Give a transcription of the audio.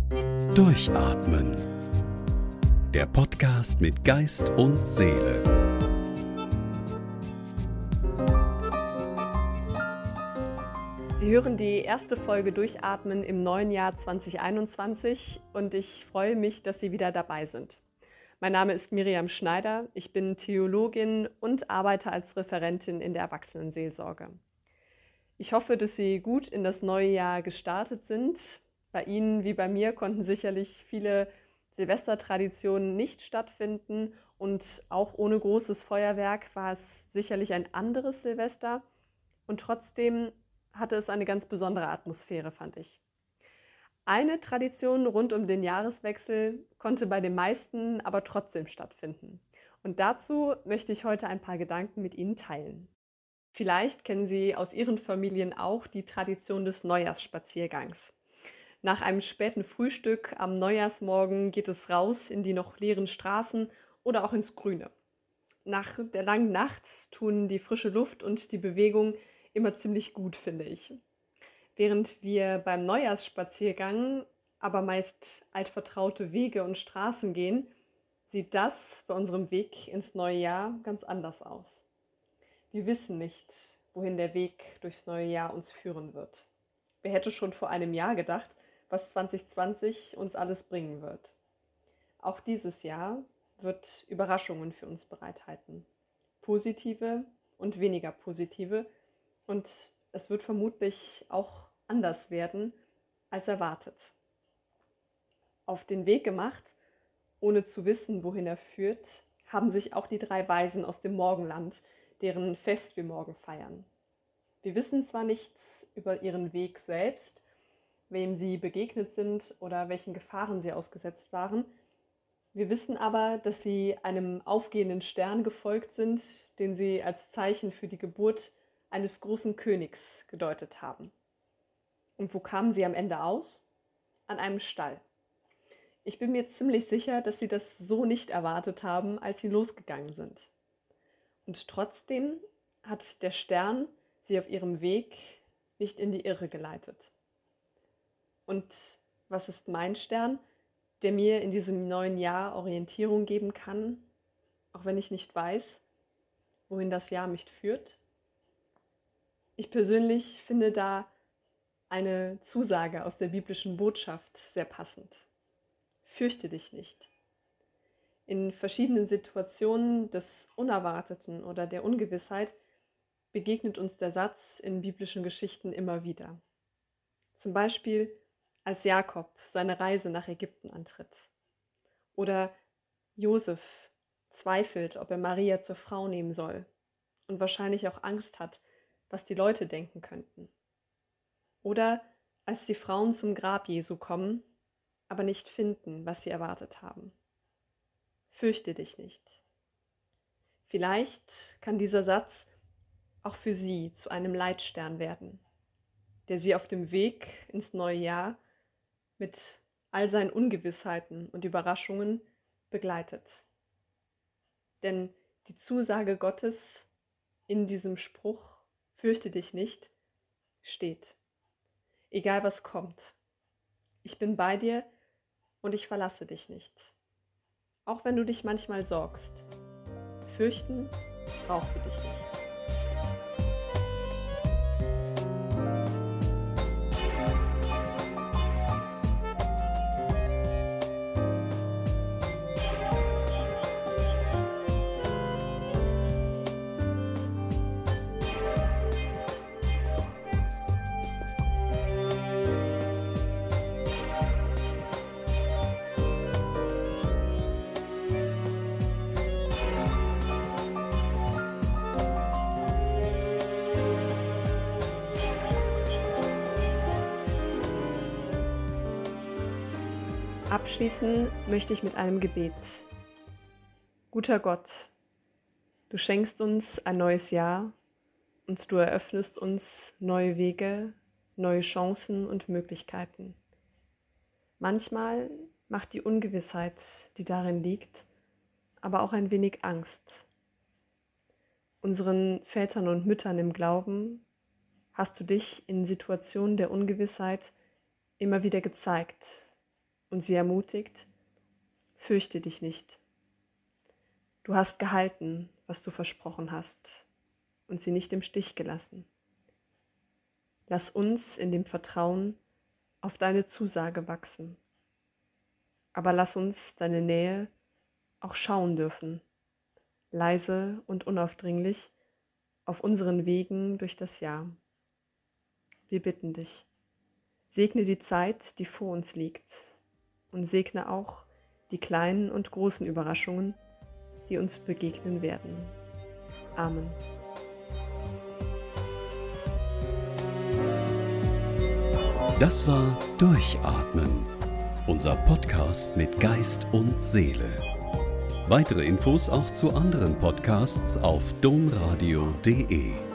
Durchatmen. Der Podcast mit Geist und Seele. Sie hören die erste Folge Durchatmen im neuen Jahr 2021 und ich freue mich, dass Sie wieder dabei sind. Mein Name ist Miriam Schneider, ich bin Theologin und arbeite als Referentin in der Erwachsenenseelsorge. Ich hoffe, dass Sie gut in das neue Jahr gestartet sind. Bei Ihnen wie bei mir konnten sicherlich viele Silvestertraditionen nicht stattfinden und auch ohne großes Feuerwerk war es sicherlich ein anderes Silvester und trotzdem hatte es eine ganz besondere Atmosphäre, fand ich. Eine Tradition rund um den Jahreswechsel konnte bei den meisten aber trotzdem stattfinden. Und dazu möchte ich heute ein paar Gedanken mit Ihnen teilen. Vielleicht kennen Sie aus Ihren Familien auch die Tradition des Neujahrsspaziergangs. Nach einem späten Frühstück am Neujahrsmorgen geht es raus in die noch leeren Straßen oder auch ins Grüne. Nach der langen Nacht tun die frische Luft und die Bewegung immer ziemlich gut, finde ich. Während wir beim Neujahrsspaziergang aber meist altvertraute Wege und Straßen gehen, sieht das bei unserem Weg ins neue Jahr ganz anders aus. Wir wissen nicht, wohin der Weg durchs neue Jahr uns führen wird. Wer hätte schon vor einem Jahr gedacht, was 2020 uns alles bringen wird? Auch dieses Jahr wird Überraschungen für uns bereithalten. Positive und weniger positive. Und es wird vermutlich auch anders werden als erwartet. Auf den Weg gemacht, ohne zu wissen, wohin er führt, haben sich auch die 3 Weisen aus dem Morgenland, deren Fest wir morgen feiern. Wir wissen zwar nichts über ihren Weg selbst, wem sie begegnet sind oder welchen Gefahren sie ausgesetzt waren. Wir wissen aber, dass sie einem aufgehenden Stern gefolgt sind, den sie als Zeichen für die Geburt eines großen Königs gedeutet haben. Und wo kamen sie am Ende aus? An einem Stall. Ich bin mir ziemlich sicher, dass sie das so nicht erwartet haben, als sie losgegangen sind. Und trotzdem hat der Stern sie auf ihrem Weg nicht in die Irre geleitet. Und was ist mein Stern, der mir in diesem neuen Jahr Orientierung geben kann, auch wenn ich nicht weiß, wohin das Jahr mich führt? Ich persönlich finde da eine Zusage aus der biblischen Botschaft sehr passend. Fürchte dich nicht. In verschiedenen Situationen des Unerwarteten oder der Ungewissheit begegnet uns der Satz in biblischen Geschichten immer wieder. Zum Beispiel, als Jakob seine Reise nach Ägypten antritt. Oder Josef zweifelt, ob er Maria zur Frau nehmen soll und wahrscheinlich auch Angst hat, was die Leute denken könnten. Oder als die Frauen zum Grab Jesu kommen, aber nicht finden, was sie erwartet haben. Fürchte dich nicht. Vielleicht kann dieser Satz auch für Sie zu einem Leitstern werden, der Sie auf dem Weg ins neue Jahr mit all seinen Ungewissheiten und Überraschungen begleitet. Denn die Zusage Gottes in diesem Spruch, fürchte dich nicht, steht. Egal was kommt. Ich bin bei dir und ich verlasse dich nicht. Auch wenn du dich manchmal sorgst. Fürchten brauchst du dich nicht. Abschließen möchte ich mit einem Gebet. Guter Gott, du schenkst uns ein neues Jahr und du eröffnest uns neue Wege, neue Chancen und Möglichkeiten. Manchmal macht die Ungewissheit, die darin liegt, aber auch ein wenig Angst. Unseren Vätern und Müttern im Glauben hast du dich in Situationen der Ungewissheit immer wieder gezeigt und sie ermutigt: Fürchte dich nicht. Du hast gehalten, was du versprochen hast, und sie nicht im Stich gelassen. Lass uns in dem Vertrauen auf deine Zusage wachsen. Aber lass uns deine Nähe auch schauen dürfen, leise und unaufdringlich auf unseren Wegen durch das Jahr. Wir bitten dich, segne die Zeit, die vor uns liegt, und segne auch die kleinen und großen Überraschungen, die uns begegnen werden. Amen. Das war Durchatmen, unser Podcast mit Geist und Seele. Weitere Infos auch zu anderen Podcasts auf domradio.de.